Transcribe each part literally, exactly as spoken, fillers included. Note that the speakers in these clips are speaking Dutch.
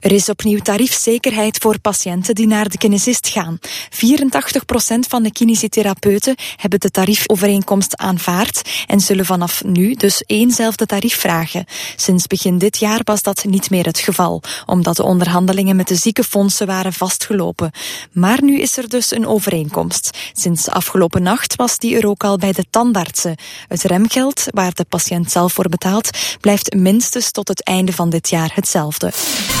Er is opnieuw tariefzekerheid voor patiënten die naar de kinesist gaan. vierentachtig procent van de kinesitherapeuten hebben de tariefovereenkomst aanvaard en zullen vanaf nu dus éénzelfde tarief vragen. Sinds begin dit jaar was dat niet meer het geval, omdat de onderhandelingen met de ziekenfondsen waren vastgelopen. Maar nu is er dus een overeenkomst. Sinds afgelopen nacht was die er ook al bij de tandartsen. Het remgeld, waar de patiënt zelf voor betaalt, blijft minstens tot het einde van dit jaar hetzelfde.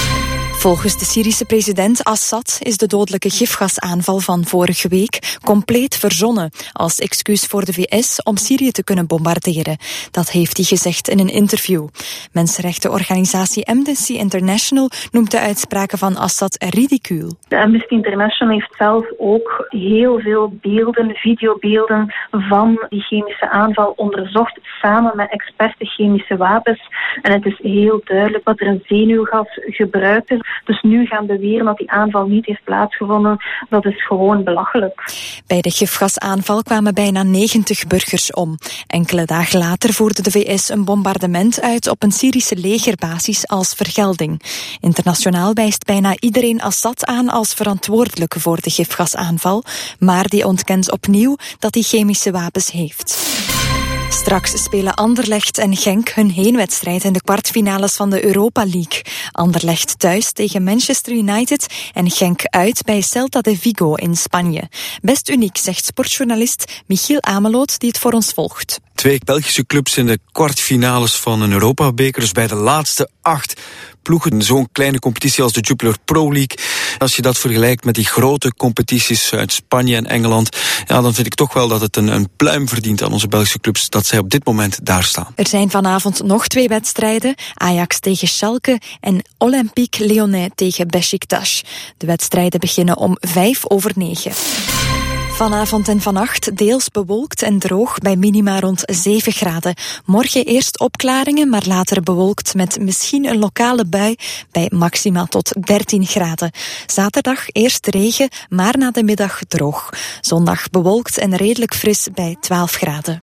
Volgens de Syrische president Assad is de dodelijke gifgasaanval van vorige week compleet verzonnen als excuus voor de V S om Syrië te kunnen bombarderen. Dat heeft hij gezegd in een interview. Mensenrechtenorganisatie Amnesty International noemt de uitspraken van Assad ridicuul. De Amnesty International heeft zelf ook heel veel beelden, videobeelden van die chemische aanval onderzocht, samen met experten chemische wapens. En het is heel duidelijk dat er een zenuwgas gebruikt is. Dus nu gaan beweren dat die aanval niet heeft plaatsgevonden, dat is gewoon belachelijk. Bij de gifgasaanval kwamen bijna negentig burgers om. Enkele dagen later voerde de V S een bombardement uit op een Syrische legerbasis als vergelding. Internationaal wijst bijna iedereen Assad aan als verantwoordelijke voor de gifgasaanval, maar die ontkent opnieuw dat hij chemische wapens heeft. Straks spelen Anderlecht en Genk hun heenwedstrijd in de kwartfinales van de Europa League. Anderlecht thuis tegen Manchester United en Genk uit bij Celta de Vigo in Spanje. Best uniek, zegt sportjournalist Michiel Ameloot, die het voor ons volgt. Twee Belgische clubs in de kwartfinales van een Europa-beker, dus bij de laatste acht ploegen. Zo'n kleine competitie als de Jupiler Pro League. Als je dat vergelijkt met die grote competities uit Spanje en Engeland, ja, dan vind ik toch wel dat het een, een pluim verdient aan onze Belgische clubs dat zij op dit moment daar staan. Er zijn vanavond nog twee wedstrijden. Ajax tegen Schalke en Olympique Lyonnais tegen Beşiktaş. De wedstrijden beginnen om vijf over negen. Vanavond en vannacht deels bewolkt en droog bij minima rond zeven graden. Morgen eerst opklaringen, maar later bewolkt met misschien een lokale bui bij maxima tot dertien graden. Zaterdag eerst regen, maar na de middag droog. Zondag bewolkt en redelijk fris bij twaalf graden.